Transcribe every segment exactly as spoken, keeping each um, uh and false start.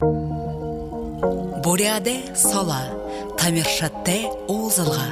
Буряде сола, тамиршатте оозылға.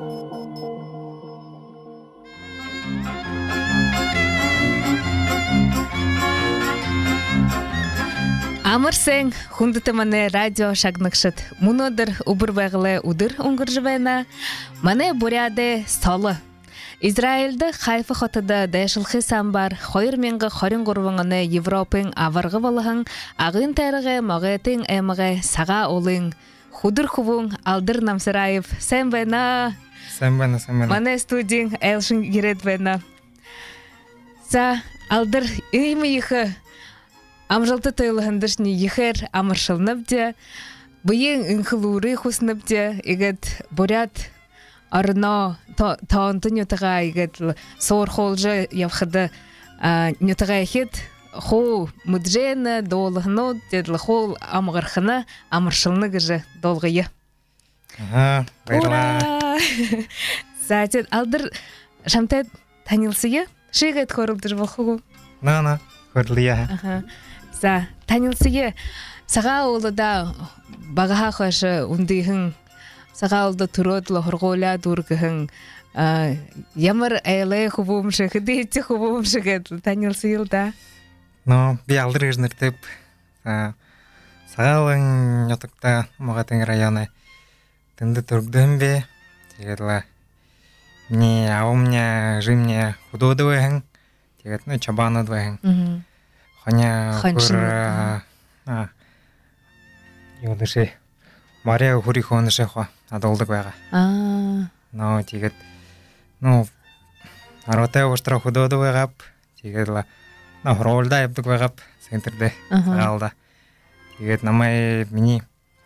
Амырсен, хундыты мане радио шагныкшыт. Мунодыр убыр бағылы удыр уңгыржывайна. Мане буряде сола. Израильді Хайфа хотыда дәшілхи самбар, хойыр менгі хорин ғұрвыңыны Европын аварғы болығын, ағын тәріғі мағайтын әміғі саға олың, худыр хубың алдыр намсыраев. Сән бәйна. Сән бәйна, сән бәйна. Мане студийн әлшін керет бәйна. Са алдыр үймі ехі. Амжалты тойлығындышны ехер амыршылнып де, бұйын үнхілуры хұснып де, егет бурят арно таонты нютыға егет сор холжы явхыды нютыға ехет, хол мұджені долығыны деділі хол амғырхыны амыршылны гыжы долғыйы. Ага, Ура! Затет алдыр шамтет танилсыйы? Шейгет көрілдір бұл хугу? На-на, көрілі. Ага. За, танилсыйы, саға олы да бағаға қашы үндейхін, саға олы да тұрыдлы ғырғоля дұргіхін, ямыр әйлі құбуымшы, қыдейті құбуымшы кәді, танилсыйыл да? Ну, бі алдыр ғыжныртып, саға олың нетікті мұғатын районы тынды тұргдың бе, тегеділі, мне ауымне, жымне худоды өйхін, тегедіні чабаны дойхын. Ханя кур юдыши Мария хурихонышы хо адолдык байга. Аа. Ну тигет ну ароте оштра худоды байгап, тигетла на ролда ябдык байгап центрде алда. Тигет намай мини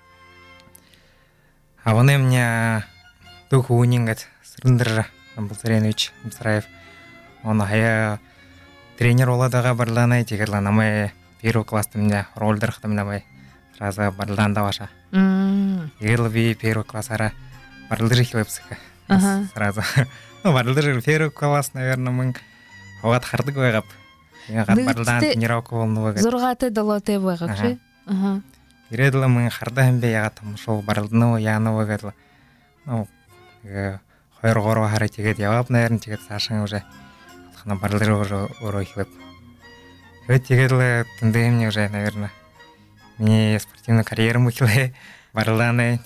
аваны мне тух унингат Сырындыр Амбулсаренович Мсраев. Он хая тренер оладаға барланай тегерлан амай первый класста меня ролдер хтамнамай сразу барланда ваша. Егерлі би первый классара барлдыр хилепсіка. Сразу. Ну, барлдыр первый класс, наверное, мы оғат хардық ойғап. Егат барлдан тренировка болны ойғат. Зорғаты далоте ойғақ ше? Ереділі мы хардағын бе егатым шол барлдыны ойғаны ойғатлы. Ну, хойыр ғору хары тегет явап, наверное, тегет сашың уже. Хана барлыр уже урохилып. Вот тегерлы тынды мне уже, наверное, мне спортивную карьеру мухилы барланы.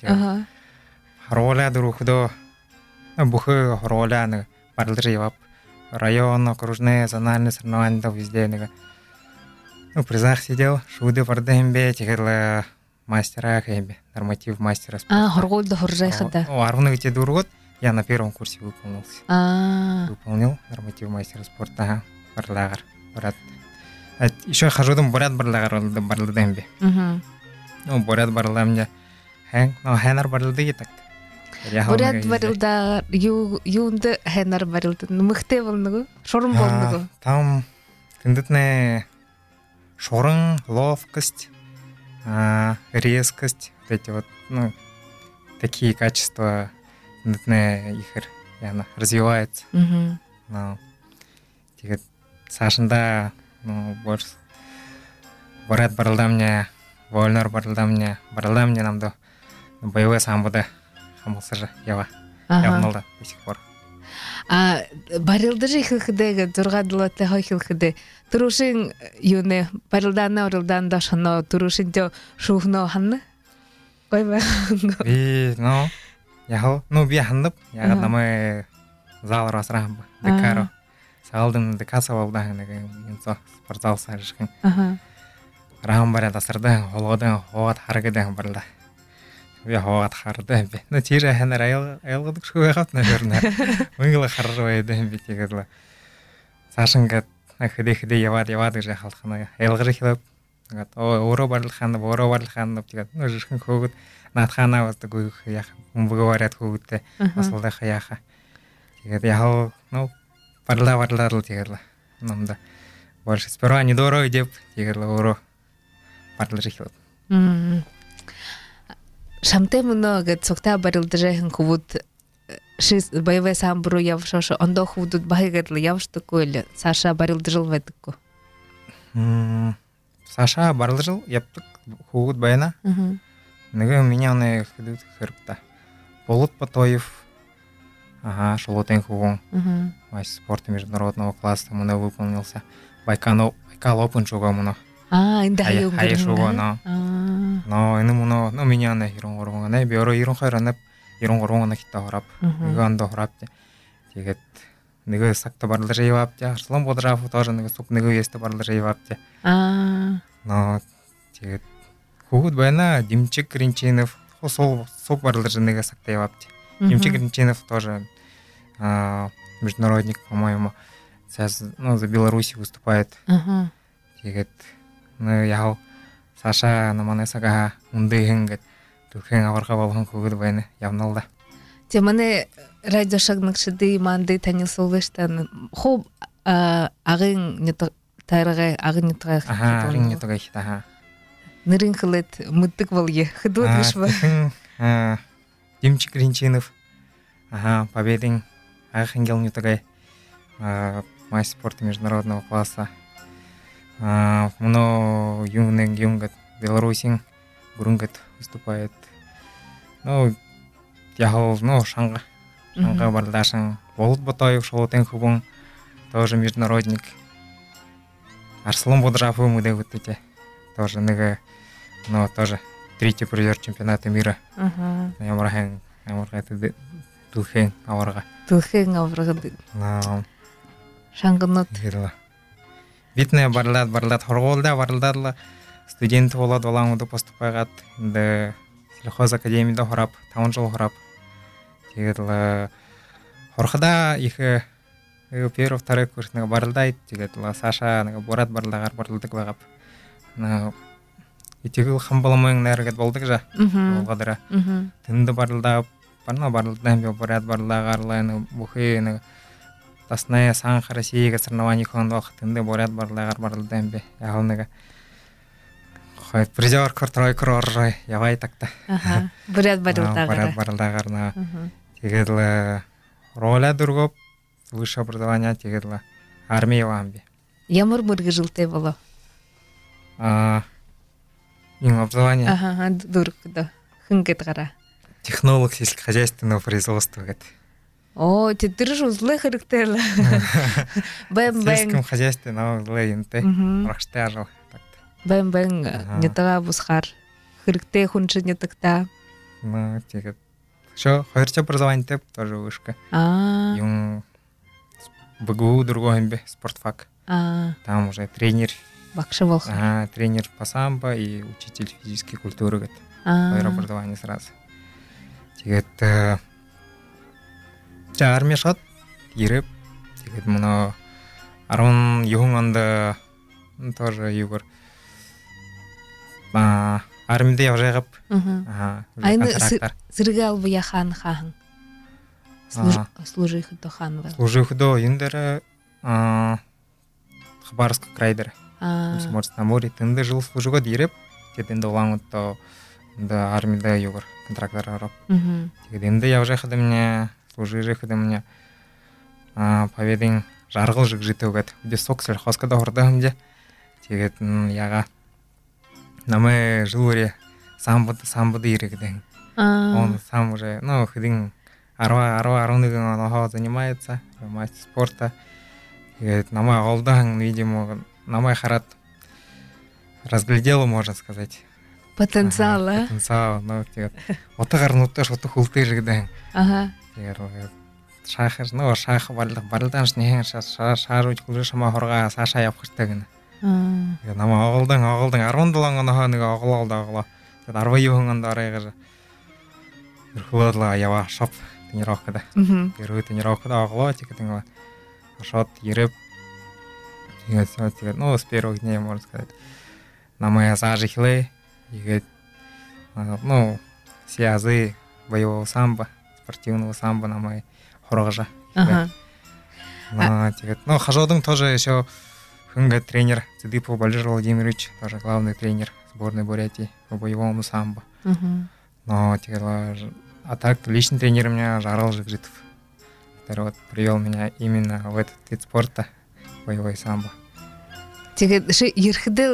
Роля дурухудо, бухы роля барлыр явап. Район, окружные, зональные соревнования везде. Ну, призах сидел, шуды бардымбе, тегерлы мастера кайбе, норматив мастера спорта. А, хорголды хоржай хада. О, арвны где дургот. Я на первом курсе выполнился. А. Выполнил норматив мастера спорта. Барлагар. Барат. Еще хожу там барат барлагар барлыдым бе. Ну, барат барлам мне. Хэн, ну хэнар барлыды так. Барат барлыда юнды хэнар барлыды. Мыхте болныгы? Шорын болныгы? Там тындытны шорын, ловкость, резкость. Вот эти вот, ну, такие качества ихер яна развивается. Мгм. Ну, тигет сашында, ну, больше барат барлдамня, вольнар барлдамня, барлдамня намды боевой самбуда хамылсыжы ява. Явналда до сих пор. А барылды же хилхидеге дургадылаты хилхиде. Турушин юне барылдана орылдан дашано турушин жо шухно ханны. Койба. И, ну, яхо, ну би хандып, яга намай зал расрам декаро. Салдын декаса болда неге инсо спортзал сарышкын. Ага. Рам бара дасырда, олодан ховат харгыдан барда. Я ховат харды. Ну тире ханар айл айлгыдык шугат, наверное. Мыгла харрой дем битигедла. Сашынга хиде-хиде яват яват же халхана. Айлгыры хилап. Гат о оро барлыханы, оро барлыханы деп. Ну жишкын когут. Натхана вот такой я говорят худте асылда хаяха. Тигет я ну парла парла тигерла. Намда. Больше сперва недорого деп тигерла оро парла жихлап. Мм. Шамте много цокта барылды жайын кубут шиз боевой самбру явшош ондо худут байгатла явшты койле. Саша барылды жыл вадыкку. Мм. Саша барылды жыл яптык. хугут байна. Мгм. Нэгэ миньяны хидут хэрбта. Болот Батоев. Ага, шолотен хугун. Мгм. Мастер спорта международного класса мына выполнился. Байкал Байкал Опен шуга мына. А, энэ Хай- хаяа хаяа шугаа, нөө. Аа. Но энэ мына но миньяны ирэн гурван нэ би өөрөө ирэн хайранап ирэн гурван хитэ хорап. Мгм. Нэг андо хорап. Тэгээд нэг сакта барлаж яваапте. Арслан Бодражов тоже нэг суп нэг үеэстэ барлаж яваапте. Аа. Но тэгээд хүүхэд байна. Димчик Гринчинов сол суп барлаж нэг сакта яваапте. Димчик Гринчинов тоже а, международник, по-моему, сейчас ну, за Беларусь выступает. Ага. Тэгээд ну яв Саша наманасага ундыгэн гэд түхэн аварга болгон хүүхэд байна. Явнал да. Те мане радио шагнагчды манды танилцуулсан хоб агын нет тайрага агын нет Аха, ринг тога их таха. нэрийн хлэт мэддэг болъё хөдөөд гэж ба. А Димчик Гринчинов. Ага, победин Архангел Нютагай. А мастер спорта международного класса. А мно юнен юнгат Беларусин Бурунгат выступает. Ну я ну Шанга. Шанга бардашин. Болот Батоев шолотен хубун тоже международник. Арслан Бодражов муде вот эти тоже нэг но тоже третий призер чемпионата мира. Ага. Ямархан ямархан түхэн аварга. Түхэн аврагд На шангынот. хэрла. Битнэ барлаад барлаад хоргуулда барлаад студент болоод улаангууд поступайгаад энэ сельхоз академид хорап таван жил хорап. Тэгээд л хорхода их первый второй курс нэг барлаад тэгээд л Саша нэг бурад барлагаар барладаг байгаа. На итгэл хамбаламын нэргэд болдог жаа. Мгм. Болгодраа. Мгм. Тэнд барлаа барна барлаа би бурад барлагаар л бүхий нэг тасная санх Россиига соревнований хондох тэнд бурад барлагаар барлаа юм бэ. Яг нэг хай призер тройк рор явай такта. Аха. Бурад Бурад баруудагаар. барлагаар на Мгм. тэгээд л роля дургоп высшее образование тэгээд л армия яваам би. Ямар мөргөжилтэй болоо. А им образование Аха, дургд. Хингэд гараа. технолог сельскохозяйственного производства гэдэг. Оо, тэдэр ж узлах хэрэгтэй л. Бэм В бэм. сельском хозяйстве навлаа юмтай. Мгм. Урагштай ажил такта. Бэм бэм Аха. нэтага бусхаар хэрэгтэй хүн чинь нэтагта. Ну, тэгээд шо хоёрч образованиетэй тоже вышка. Аа. Юм БГУ другой юм бэ, спортфак. Аа, Там уже тренер, багш болох. ага, тренер по самбо и учитель физической культуры гэдэг. Хоёр Аа. образование сразу. Тэгээд э, за армия шат ирэв. Тэгээд мөн арван юун онд э, тоже югор а армид явж байгаа. Мгм. Ага. А энэ контрактор. сэргээ албая хаан хаан. Аа. Служих до хаан ба. Служихдөө энэ дээр а Хабаровск край дээр Аа. Комсомольск на море тэнд жил служигод ирэв. Тэгээд энэ улаангууд энэ армид югор контрактор ороо. Мгм. Тэгээд энд явж байхад миний служижэхэд миний а поведен жаргал жигжитөөгээд үдэ соксэр хоскодо хордоо хэмжээ. Тэгээд м, яга намайг жүүрээ самбод самбод ирэгэдэн. Аа. Он сам уже ну ходин арва арва арван он занимается мастер спорта. Тэгээд намайг олдан видимо намайг хараад разглядел, можно сказать. Потенциал. Ага, аа. Потенциал. Ну тэгээд утга гарнуудтай шууд хүлдэжгдэн. Аха. Тэгээд шахаж нөө шах барлаг барлдаанш нэхэн шаа шааруулж хүлээ шамаа хоргаа саашаа явах хэрэгтэй гэнэ. Аа. Тэгээд намайг оголдан оголдан арван долоон оноо нэг оголол оголоо. Тэгээд арван онд оройгоор ерхлөөла яваа шоп тренировкада. Мгм. Гэрүү тренировкада оголоо тэгээд ингээ шот ирэв. Тэгээд тэгээд ну с первых дней можно сказать. Намайг сажихлээ. Тэгээд ну все азы боевого самбо, спортивного самбо намайг хоргожа. Аха. Ну, тэгээд ну хажуудан тоже еще хынга тренер Цыдыпов Валерий Владимирович, тоже главный тренер сборной Бурятии по боевому самбо. Мгм. Но тэгээд а так личный тренер у меня Жарал Жигжитов, который вот привел меня именно в этот вид спорта боевой самбо. Тэгээд ши ерхэдэл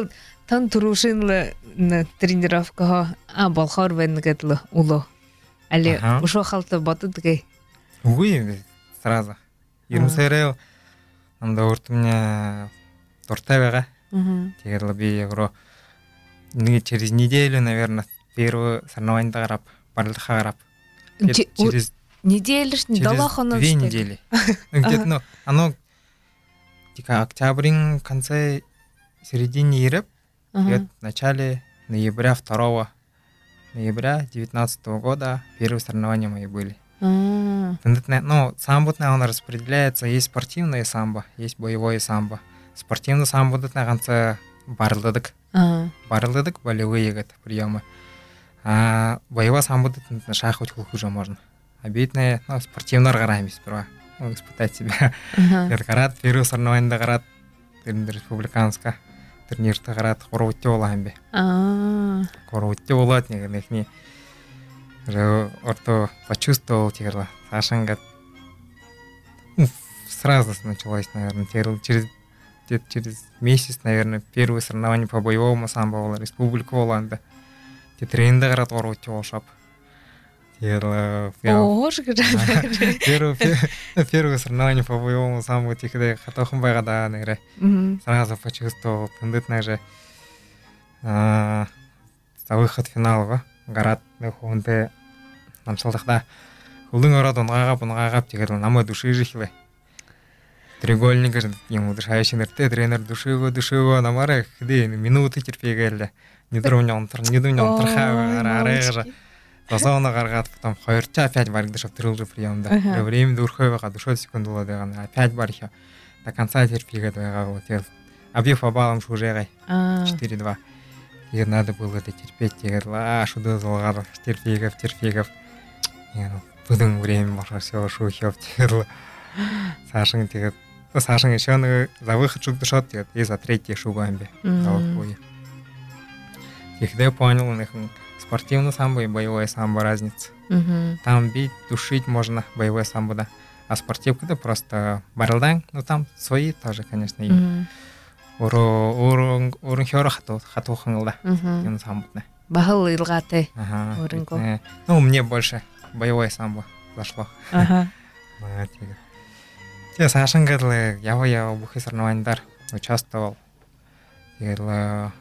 тан турушинлы тренировкаға а балхар веннігетлі улы. Әлі ұшо қалты баты дігей? Уй, сразу. Ермсайрел, анда орты мне тортавеға. Тегерлі бей егро. Через неделю, наверное, первую соревнование қарап, барлыға қарап. Через неделишін далаханы две недели. Где-то, ну, оно тика октябрин конце середине ереп, в начале ноября второго ноября девятнадцатого года первые соревнования мои были. Ну, самбо он распределяется, есть спортивное самбо, есть боевое самбо. Спортивный самбо на конце барлыдык. Барлыдык, болевые это приемы. А боевое самбо на шах хоть уже можно. Обидное, ну, спортивный гарамис сперва. Ну, испытать себя. Это гарат, первые соревнования гарат, республиканская. Турнирді қарады, қорғытте оламын бе. Қорғытте олады, негені. Орто почувствовал, тегерлі. Сашанға сразу началось, наверное, через, через месяц, наверное, первые соревнования по боевому самбо было, республика оланды. Те тренинді қарады, қорғытте олшап. Ого, Первое соревнование по боевому самбо тихо хатохым байгада, наверное. Сразу почувствовал, тындытный же за выход в финал, гарат, нахуанте, нам салдахда. Улың орад онгағап, онгағап, тегерлі, намы души жихлы. Треугольник, ему дышающий нерте, тренер душиго, душиго, намары, хды, минуты терпегелі. Не думал, не думал, трахавы, арайға. Тосауына қарғат, потом қойыртша опять баргды шап тұрылжы приемда. Время дурхойваға душот секундула деганы, опять бархи. До конца терпига твоего вот. Объев по баллам шужегай. четыре-два. И надо было это терпеть. Я говорю, а, шуды залгадов, терпигов, терпигов. Будем время можно все шухев. Сашин, тигр. Сашин еще за выход шук душот, и за третий шугамби. Их я понял, у них спортивный самбо и боевое самбо разница. Там бить, душить можно, боевое самбо, да. А спортивка это просто барылдан, ну там свои тоже, конечно, есть. Уро урун урун хёро хату хату хангла. Юм самбо. Бахал илгаты. Ага. Ну мне больше боевое самбо зашло. Ага. Те Сашин говорил, я я в бухе соревнованиях участвовал. Говорил,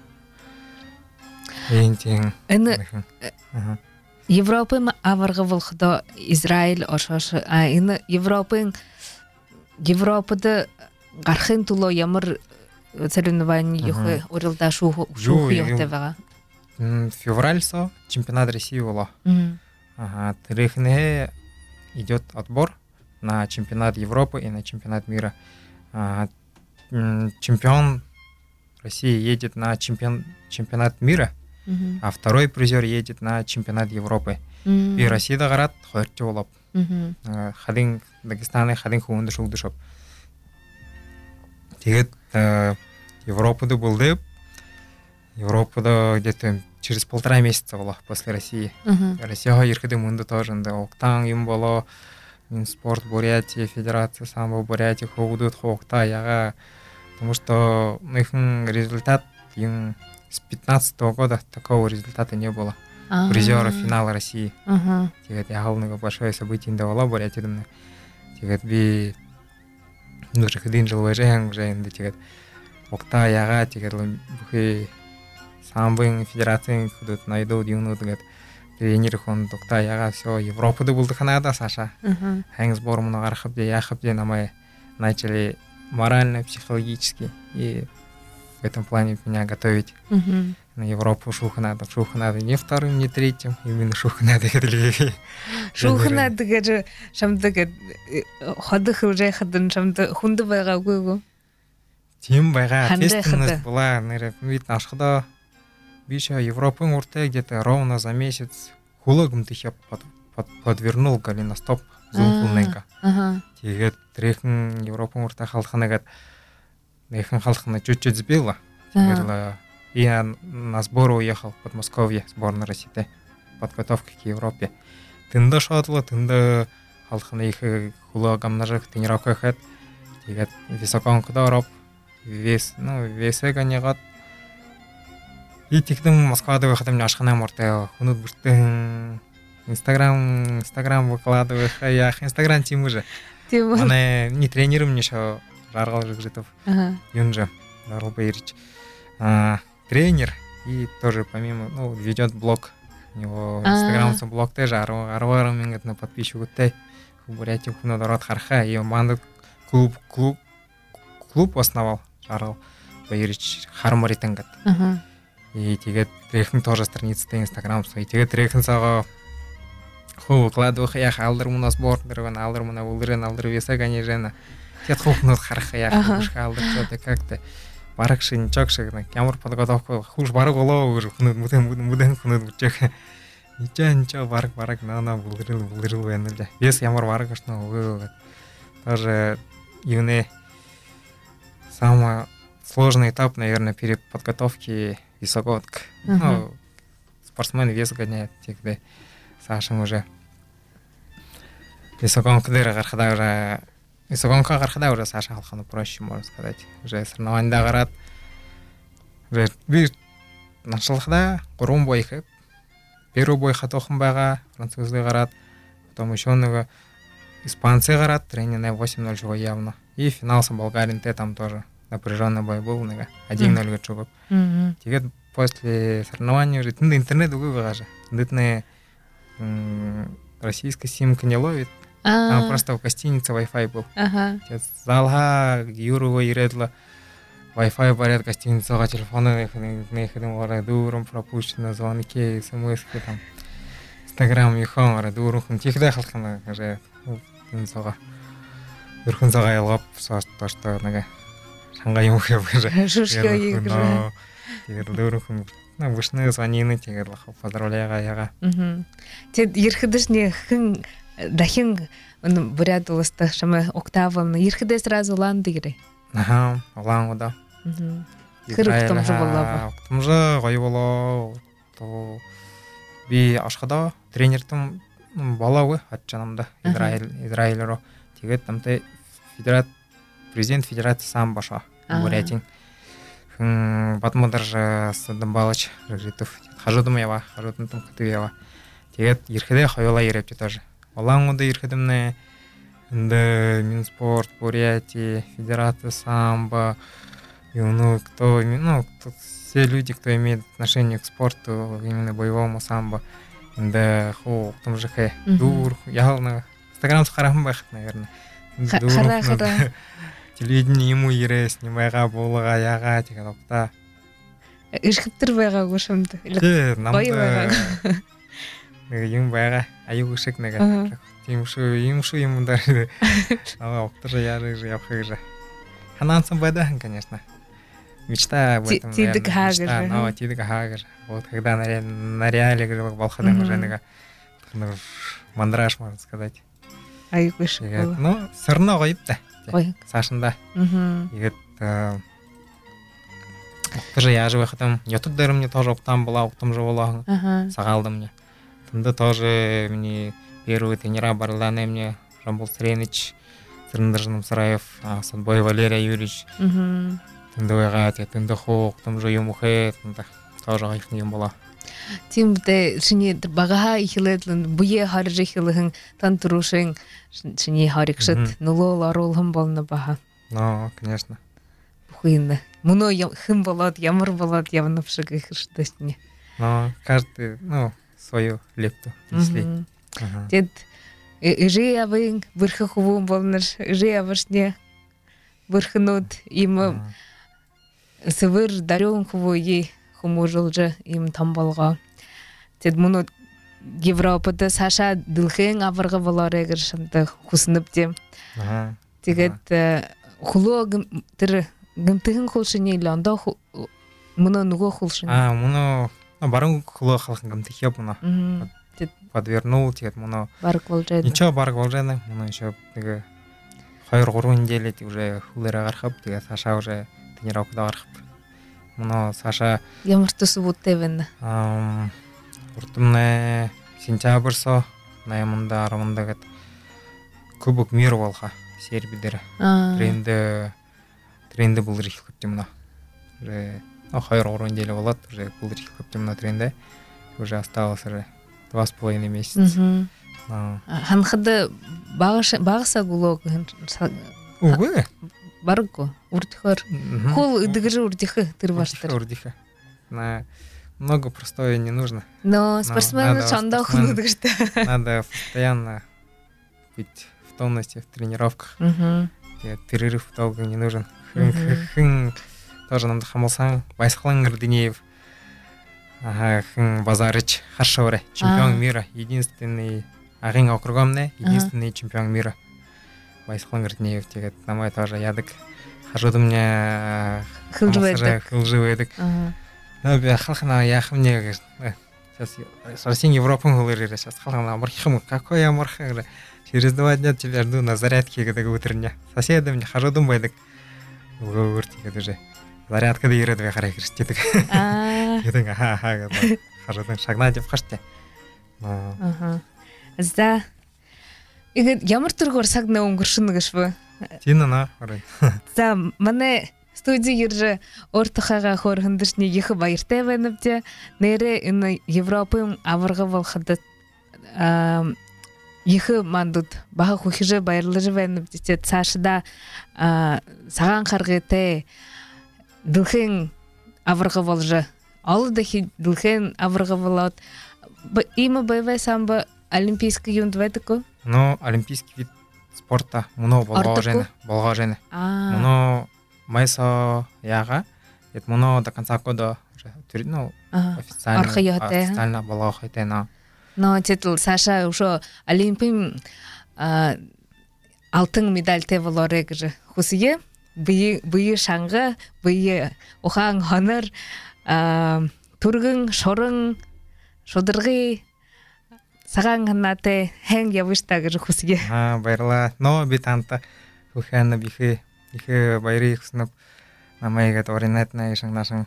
Энтин. Эне Европа аварга волхда Израиль ошош, а эне Европа Европада гархын туло ямар соревнования юхы урилда шуху шуху юхтевага. Февраль со чемпионат России было. Ага, трехне идет отбор на чемпионат Европы и на чемпионат мира. Чемпион России едет на чемпион чемпионат мира. А второй призер едет на чемпионат Европы. И Россия гарат хойрти олап. Хадин Дагестаны хадин хуунды шулды шоп. Тегет Европада болды. Европада где-то через полтора месяца было после России. Россия еркеде мунды тоже. Октан им было Минспорт Бурятия, Федерация самбо Бурятии худут хокта яга. Потому что их результат им с пятнадцатого года такого результата не было. Призера финала России. Тегет я главное большое событие индавала Бурятия. Тегет би нужно ходить жил вожаем уже инда тегет окта яга тегет бухи самбо федерации худут найду дюну тегет тренер хон окта яга все Европада был Канада Саша. Хэнг сбор много архабде яхабде на мы начали морально, психологически и в этом плане меня готовить на Европу шуханада. Шуханада не вторым, не третьим, именно шуханада. Шуханада гэжэ шамдаг ходых уже ходын шамдаг хунды байга гүйгү. Тем байга ответственность была, наверное, вид нашхда биша Европы урте где-то ровно за месяц хулагым тихе подвернул голеностоп зумпулненька. Тегет трехн Европы урте халханагат Нехен халхана чуть-чуть сбила. И я на сбор уехал в Подмосковье, сборная России, подготовка к Европе. Тында шатла, тында халхана их хулагам нажих тренировка хэт. Тегет високон кудороб, вес, ну весе ганегат. И тикдем Москвада выходим ашхана морте хунут буртын Инстаграм Инстаграм выкладываю я Инстаграм тим уже. Тим. Мане не тренером ничего жаргал жигжитов. Ага. Юнжа Жаргал Байрич. А тренер и тоже помимо ну ведет блог. У него Инстаграм со блог тоже арваром мингет на подписчику те. Бурятию хуна дорот харха и манда клуб клуб клуб основал Жаргал Байрич Хармаритенгат. Ага. И тебе трехн тоже страница на Инстаграм свой. Тебе трехн сага ху выкладываю я алдыр мына спорт дырван алдыр мына улдырын алдыр веса конечно. Тет хухну харха я алдыр что-то как-то баракши ничокши камер подготовка хуш барак голову уже хну муден муден хну чек. Ничего ничего барак барак на на улдырыл улдырыл венде. Вес ямар барак что вы тоже юны самый сложный этап, наверное, перед подготовки весогонка. Uh-huh. Ну, спортсмен вес гоняет, когда Саша уже весогонка дыры гархада уже весогонка гархада уже Саша халхану проще, можно сказать. Уже соревнования гарат. Уже бир началхда гурум бойхып. Первый бой хатохым бага, французский гарат. Потом еще он испанцы гарат, тренер на восемь ноль живой явно. И финал с Болгарией Т там тоже. Напряженный бой был, один ноль гачугов. Теперь после соревнований уже интернет угрожает. Дытная российская симка не ловит. Там просто в гостинице Wi-Fi был. Залга Юрова и Редла Wi-Fi барят гостиница, телефоны неходим дуром пропущено, звонки, смс-ки там, Инстаграм и хомара дуром. Тихда халкана уже инсога. Верхунзага ялгап то что нага. Шангай мухе уже. Шушка игра. Тигер дурухым. На вышны звонины тигер лахов поздравляя яга. Мм. Тед ерхидышне хин дахин он бурят уласта шама октавам ерхиде сразу лан дигре. Ага, лан да. Мм. Кырык том же болла. Том же гой болла. То би ашхада тренер там балавы атчанамда Израиль Израилеро. Тигер там те федерат президент федерации сам баша бурятин. Потом даже Садамбалыч Рыжитов. Хожу думаю я, хожу там катуева. Тигет ерхиде хайола ерепти тоже. Олангуда ерхидемне да Минспорт, Бурятия, Федерация самбо. И ну кто, ну все люди, кто имеет отношение к спорту, именно боевому самбо. Да хо, там же хэ дур, ялна. Инстаграм с харахмбах, наверное. Хара-хара. Телевидение ему ере снимайга болга яга деген окта. Ишхиптер байга гошамды. Э, намда. Юм байга аюгшик нега. Тимшу, имшу ему даже. А октер яры же яхыжа. Ханансан байда, конечно. Мечта об этом. Тидик хагер. Ну, тидик хагер. Вот когда на на реале говорил Балхадам уже нега. Ну, мандраж, можно сказать. Аюгшик. Ну, все равно гайбта. Сашында. Мм. И это тоже я же выходом. Я тут даже мне тоже там была, там же была. Сагалда мне. Там тоже мне первые тренера барланы мне Рамбул Среныч, Сырындыржным Сараев, Садбой Валерий Юрьевич. Там дуэгат, там дохок, там же юмухе, там тоже их не было. Тим де шине бага ихледлен буе харжы хилын тантурушин шине харикшит нулол арулхам болна бага. Ну, конечно. Хуйна. Муно хим болот, ямар болот явно пшиг ихштасне. Ну, каждый, ну, свою лепту несли. Дед жи явын вырхы хувун болнаш, жи явашне вырхынут им сывыр дарён хувуи хумужулжа им тамбалга. Тед муну Европада Саша дылхен авырга болары гыршында хусынып дем. Тегет хулог тир гымтыгын хулшыне ланда муну нуго хулшыне. А, муну барын хулог халкын гымтык еп муну. Подвернул тегет муну. Барк болжайды. Ничего барк болжайды. Муну еще теге хайыр гуру неделе уже хулера гархып, теге Саша уже тренировкада гархып. Но Саша ямыртысы буттевен. Ам уртумне сентябрь со наймында арымында гет Кубок мира болха Сербидер. Тренде тренде булыр хилкып демна. Же ну хоёр гурван жыл болот уже бул жыл көптөм тренде уже осталось уже два с половиной месяца. Ханхады багыса гулог увы барго уртихар хол ыдыгыры уртихы тырбаштыр уртихы на много простое не нужно. Но спортсмены шанда худыгырды. Надо постоянно быть в тонусе в тренировках. Перерыв долго не нужен. Тоже надо хамылсаң байсқалаңыр Денеев Базарыч Харшавре, чемпион мира, единственный ағин округомне, единственный чемпион мира. Байсқалаңыр Денеев тегет намай тоже ядык. Хажуды мне хылжывы едік. Ну, бе халқына яқымне сейчас совсем Европа говорили, сейчас халқына амархим, какой амархим, через два дня тебя жду на зарядке, когда утренне. Соседи мне хажудым байдык. Говорите, уже зарядка да иреді бе қарай кірістедік. Едің, аха-аха, хажудың шагна деп қашты. Зда, ямар тұрғыр сагна оңғыршынығыш бі? Тина на, орай. Зда, мане студия ержі ортықаға қорғындышны ехі байыртай бәніпте, нәре үні Европым авырғы болғады ехі мандуд баға құхижы байырлыжы бәніпте, сашыда саған қарғытай дылхен авырғы болжы. Алы дахи дылхен авырғы болад. Има байвай самбы олимпийский юнд бәдікі? Ну, олимпийский вид спорта мұны болға жені. Болға жені. Мұны майсо яға, ет мұны до конца года ну, официально болға қайтайна. Но тетл Саша уже олимпим алтын медаль те болорек же. Хусие быйы шаңғы, быйы оған хонор, тургын, шорын, шодырғы, саған ғанаты хәң явыштағы же хусие. Байырла, но битанта ухәні бихи, бихи байры құсынып, намайғат оринатына ешіңнашың.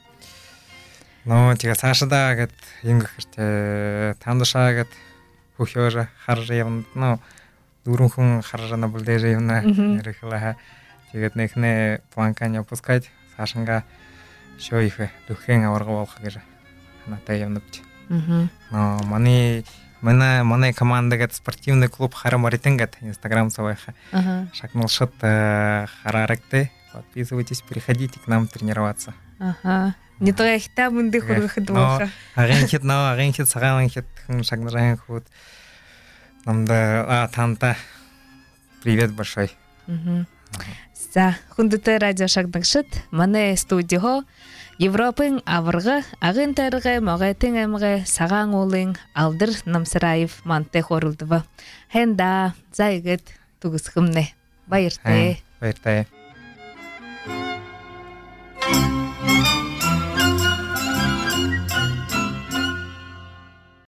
Но тига Сашыда гет енгіх іште тандыша гет хухёжа харжы евн, ну, дурун хун харжана бұлдей же евна нерехилаха. Тигет нехне планканя опускать, Сашынға шо ихе духен аварғы болға кежа. Ханаты евны біті. Но маны, мына, маны команда гет спортивный клуб харам аритен гет, инстаграм совайха. Шакмылшыт хараректы, подписывайтесь, переходите к нам тренироваться. Ага. Не то я хита бунды хургы двоха. Ағен хит, но ағен хит, саған хит, шагнажан худ. Нам да, а, танта. Привет большой. За, хундыты радио шагнагшыт, мане студио, Европын авырғы, ағын тарығы, мағайтын әмігі, саған олың, алдыр намсыраев манты хорылдывы. Хэнда, зайгыт, тугыз хымны. Байыртай. Байыртай.